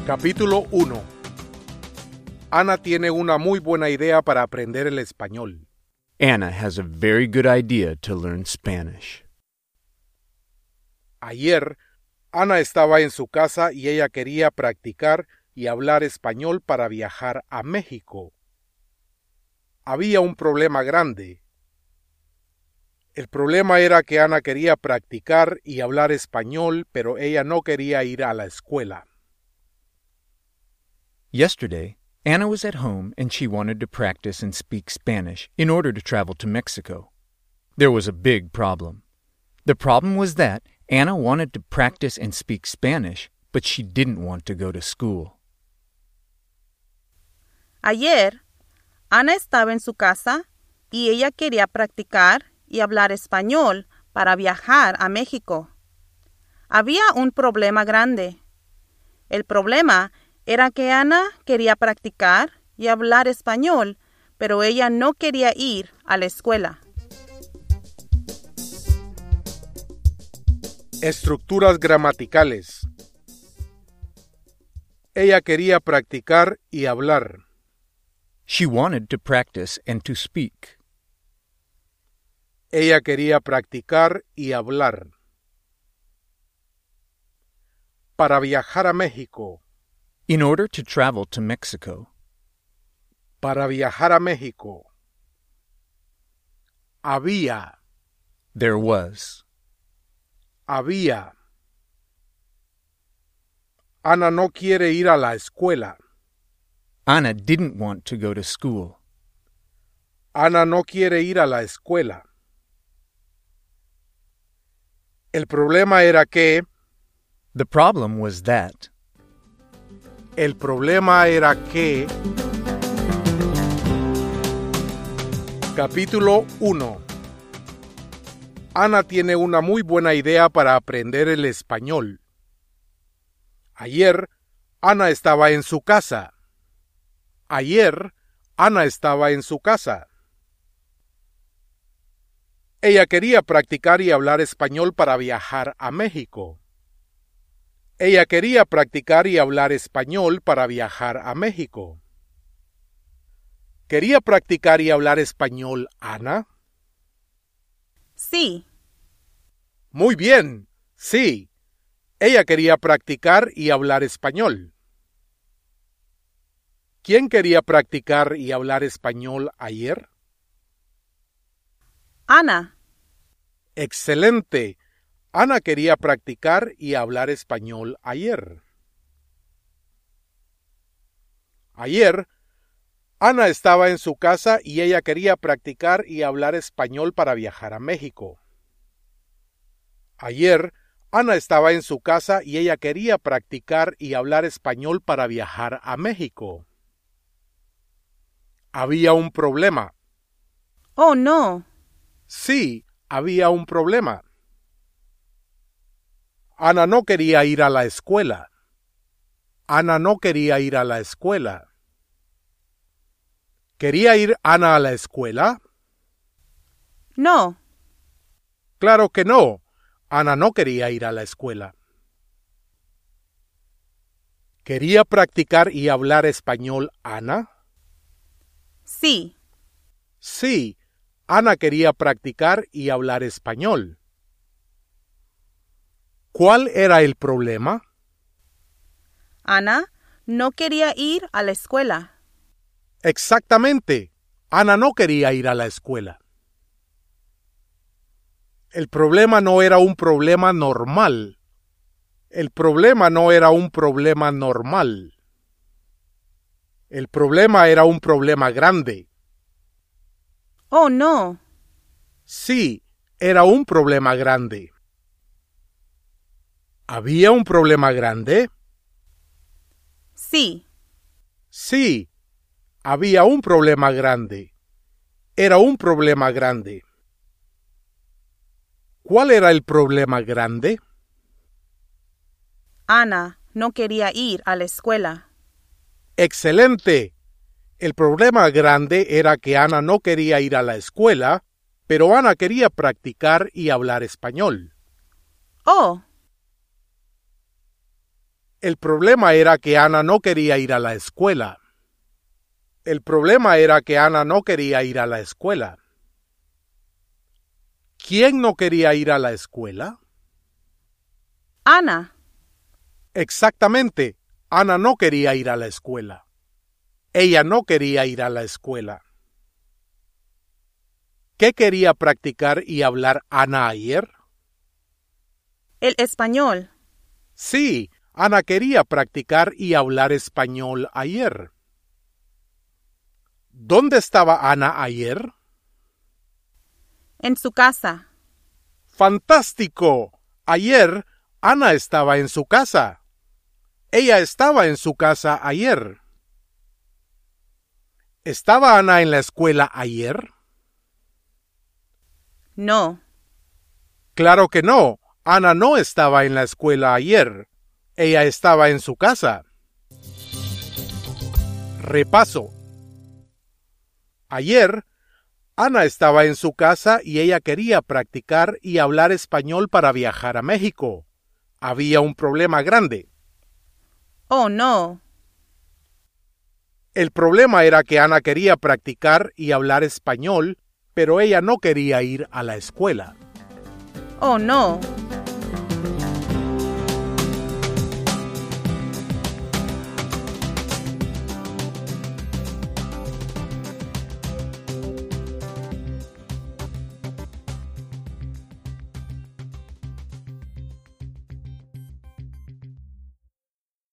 Capítulo 1. Ana tiene una muy buena idea para aprender el español. Anna has a very good idea to learn Spanish. Ayer, Ana estaba en su casa y ella quería practicar y hablar español para viajar a México. Había un problema grande. El problema era que Ana quería practicar y hablar español, pero ella no quería ir a la escuela. Yesterday, Anna was at home and she wanted to practice and speak Spanish in order to travel to Mexico. There was a big problem. The problem was that Anna wanted to practice and speak Spanish, but she didn't want to go to school. Ayer, Ana estaba en su casa y ella quería practicar y hablar español para viajar a México. Había un problema grande. El problema era que Ana quería practicar y hablar español, pero ella no quería ir a la escuela. Estructuras gramaticales. Ella quería practicar y hablar. She wanted to practice and to speak. Ella quería practicar y hablar. Para viajar a México. In order to travel to Mexico. Para viajar a México. Había. There was. Había. Ana no quiere ir a la escuela. Anna didn't want to go to school. Ana no quiere ir a la escuela. El problema era que... The problem was that... El problema era que... Capítulo 1. Ana tiene una muy buena idea para aprender el español. Ayer, Ana estaba en su casa. Ayer, Ana estaba en su casa. Ella quería practicar y hablar español para viajar a México. Ella quería practicar y hablar español para viajar a México. ¿Quería practicar y hablar español, Ana? Sí. Muy bien, sí. Ella quería practicar y hablar español. ¿Quién quería practicar y hablar español ayer? Ana. Excelente. Ana quería practicar y hablar español ayer. Ayer, Ana estaba en su casa y ella quería practicar y hablar español para viajar a México. Ayer, Ana estaba en su casa y ella quería practicar y hablar español para viajar a México. Había un problema. Oh, no. Sí, había un problema. Ana no quería ir a la escuela. Ana no quería ir a la escuela. ¿Quería ir Ana a la escuela? No. Claro que no. Ana no quería ir a la escuela. ¿Quería practicar y hablar español Ana? Sí. Sí, Ana quería practicar y hablar español. ¿Cuál era el problema? Ana no quería ir a la escuela. Exactamente. Ana no quería ir a la escuela. El problema no era un problema normal. El problema no era un problema normal. El problema era un problema grande. Oh, no. Sí, era un problema grande. ¿Había un problema grande? Sí. Sí, había un problema grande. Era un problema grande. ¿Cuál era el problema grande? Ana no quería ir a la escuela. ¡Excelente! El problema grande era que Ana no quería ir a la escuela, pero Ana quería practicar y hablar español. Oh. El problema era que Ana no quería ir a la escuela. El problema era que Ana no quería ir a la escuela. ¿Quién no quería ir a la escuela? Ana. Exactamente. Ana no quería ir a la escuela. Ella no quería ir a la escuela. ¿Qué quería practicar y hablar Ana ayer? El español. Sí, Ana quería practicar y hablar español ayer. ¿Dónde estaba Ana ayer? En su casa. ¡Fantástico! Ayer, Ana estaba en su casa. Ella estaba en su casa ayer. ¿Estaba Ana en la escuela ayer? No. Claro que no. Ana no estaba en la escuela ayer. Ella estaba en su casa. Repaso. Ayer, Ana estaba en su casa y ella quería practicar y hablar español para viajar a México. Había un problema grande. Oh, no. El problema era que Ana quería practicar y hablar español, pero ella no quería ir a la escuela. Oh, no.